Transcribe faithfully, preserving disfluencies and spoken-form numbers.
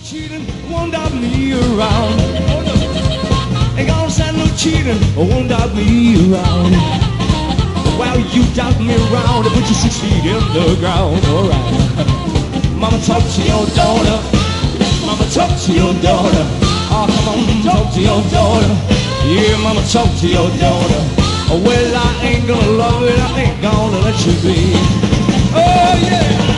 Cheating won't dog me around. Ain't gonna stand no cheating, won't dog me around. Well, you dog me around, put you six feet in the ground. Alright. Mama, talk to your daughter. Mama, talk to your daughter. Oh, come on, talk to your daughter. Yeah, mama, talk to your daughter. Well, I ain't gonna love it, I ain't gonna let you be. Oh, yeah.